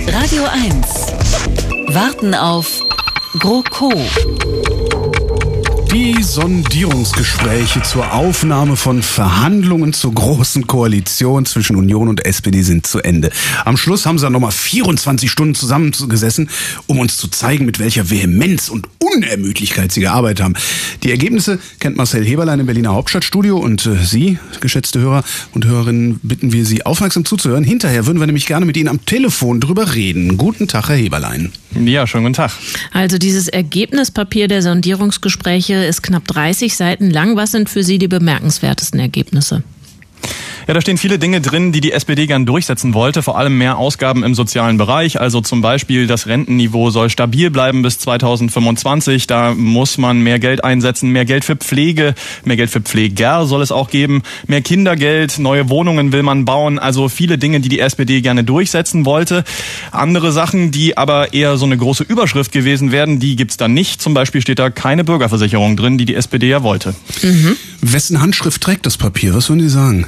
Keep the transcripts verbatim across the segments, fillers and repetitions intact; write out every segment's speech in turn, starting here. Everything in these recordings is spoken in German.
Radio eins. Warten auf GroKo. Die Sondierungsgespräche zur Aufnahme von Verhandlungen zur Großen Koalition zwischen Union und S P D sind zu Ende. Am Schluss haben sie dann nochmal vierundzwanzig Stunden zusammengesessen, um uns zu zeigen, mit welcher Vehemenz und Unermüdlichkeit sie gearbeitet haben. Die Ergebnisse kennt Marcel Heberlein im Berliner Hauptstadtstudio und äh, Sie, geschätzte Hörer und Hörerinnen, bitten wir Sie aufmerksam zuzuhören. Hinterher würden wir nämlich gerne mit Ihnen am Telefon drüber reden. Guten Tag, Herr Heberlein. Ja, schönen guten Tag. Also dieses Ergebnispapier der Sondierungsgespräche ist knapp dreißig Seiten lang. Was sind für Sie die bemerkenswertesten Ergebnisse? Ja, da stehen viele Dinge drin, die die S P D gern durchsetzen wollte. Vor allem mehr Ausgaben im sozialen Bereich. Also zum Beispiel das Rentenniveau soll stabil bleiben bis zweitausendfünfundzwanzig. Da muss man mehr Geld einsetzen. Mehr Geld für Pflege, mehr Geld für Pfleger soll es auch geben. Mehr Kindergeld, neue Wohnungen will man bauen. Also viele Dinge, die die S P D gerne durchsetzen wollte. Andere Sachen, die aber eher so eine große Überschrift gewesen wären, die gibt's da nicht. Zum Beispiel steht da keine Bürgerversicherung drin, die die S P D ja wollte. Mhm. Wessen Handschrift trägt das Papier? Was würden Sie sagen?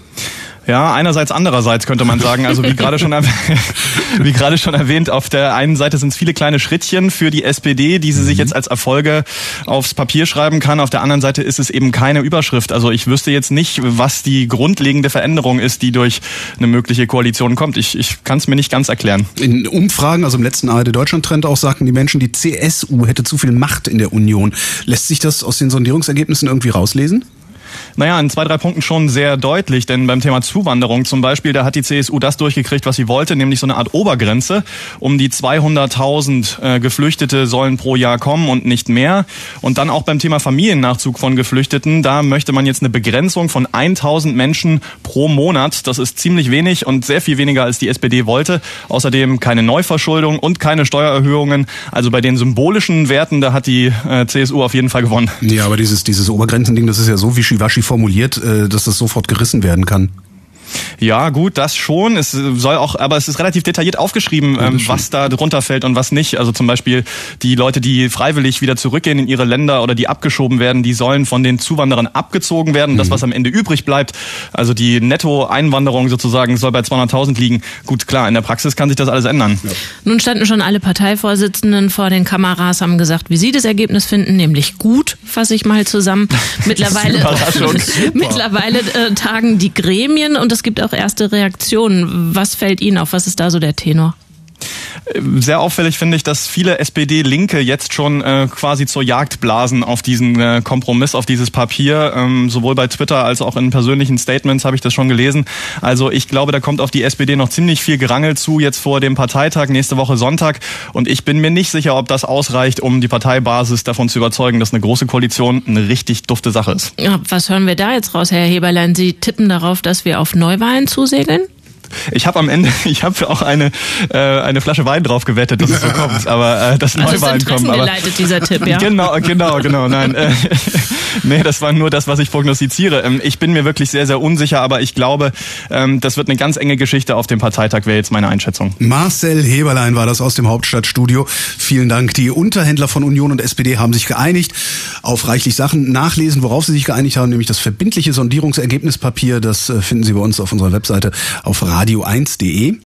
Ja, einerseits, andererseits könnte man sagen. Also wie gerade schon wie gerade schon erwähnt, auf der einen Seite sind es viele kleine Schrittchen für die S P D, die sie sich jetzt als Erfolge aufs Papier schreiben kann. Auf der anderen Seite ist es eben keine Überschrift. Also ich wüsste jetzt nicht, was die grundlegende Veränderung ist, die durch eine mögliche Koalition kommt. Ich, ich kann es mir nicht ganz erklären. In Umfragen, also im letzten A R D-Deutschland-Trend auch, sagten die Menschen, die C S U hätte zu viel Macht in der Union. Lässt sich das aus den Sondierungsergebnissen irgendwie rauslesen? Naja, in zwei, drei Punkten schon sehr deutlich, denn beim Thema Zuwanderung zum Beispiel, da hat die C S U das durchgekriegt, was sie wollte, nämlich so eine Art Obergrenze. Um die zweihunderttausend äh, Geflüchtete sollen pro Jahr kommen und nicht mehr. Und dann auch beim Thema Familiennachzug von Geflüchteten, da möchte man jetzt eine Begrenzung von tausend Menschen pro Monat. Das ist ziemlich wenig und sehr viel weniger, als die S P D wollte. Außerdem keine Neuverschuldung und keine Steuererhöhungen. Also bei den symbolischen Werten, da hat die äh, C S U auf jeden Fall gewonnen. Ja, aber dieses, dieses Obergrenzending, das ist ja so wischiwaschi formuliert, dass das sofort gerissen werden kann. Ja, gut, das schon. Es soll auch, aber es ist relativ detailliert aufgeschrieben, ja, was da drunter fällt und was nicht. Also zum Beispiel die Leute, die freiwillig wieder zurückgehen in ihre Länder oder die abgeschoben werden, die sollen von den Zuwanderern abgezogen werden. Mhm. Das, was am Ende übrig bleibt, also die Nettoeinwanderung sozusagen, soll bei zweihunderttausend liegen. Gut, klar, in der Praxis kann sich das alles ändern. Ja. Nun standen schon alle Parteivorsitzenden vor den Kameras, haben gesagt, wie sie das Ergebnis finden, nämlich gut, fasse ich mal zusammen. Mittlerweile, mittlerweile äh, tagen die Gremien und es gibt auch erste Reaktionen. Was fällt Ihnen auf? Was ist da so der Tenor? Sehr auffällig finde ich, dass viele S P D-Linke jetzt schon äh, quasi zur Jagd blasen auf diesen äh, Kompromiss, auf dieses Papier. Ähm, sowohl bei Twitter als auch in persönlichen Statements habe ich das schon gelesen. Also ich glaube, da kommt auf die S P D noch ziemlich viel Gerangel zu, jetzt vor dem Parteitag, nächste Woche Sonntag. Und ich bin mir nicht sicher, ob das ausreicht, um die Parteibasis davon zu überzeugen, dass eine große Koalition eine richtig dufte Sache ist. Ja, was hören wir da jetzt raus, Herr Heberlein? Sie tippen darauf, dass wir auf Neuwahlen zusegeln? Ich habe am Ende, ich habe auch eine äh, eine Flasche Wein drauf gewettet, dass es so kommt, aber äh, dass also Neuwahlen kommen. Aber geleitet dieser Tipp, ja. Genau, genau, genau. Nein, äh, nee, das war nur das, was ich prognostiziere. Ähm, ich bin mir wirklich sehr, sehr unsicher, aber ich glaube, ähm, das wird eine ganz enge Geschichte auf dem Parteitag. Wäre jetzt meine Einschätzung. Marcel Heberlein war das aus dem Hauptstadtstudio. Vielen Dank. Die Unterhändler von Union und S P D haben sich geeinigt auf reichlich Sachen. Nachlesen, worauf sie sich geeinigt haben, nämlich das verbindliche Sondierungsergebnispapier. Das finden Sie bei uns auf unserer Webseite auf radio eins punkt de.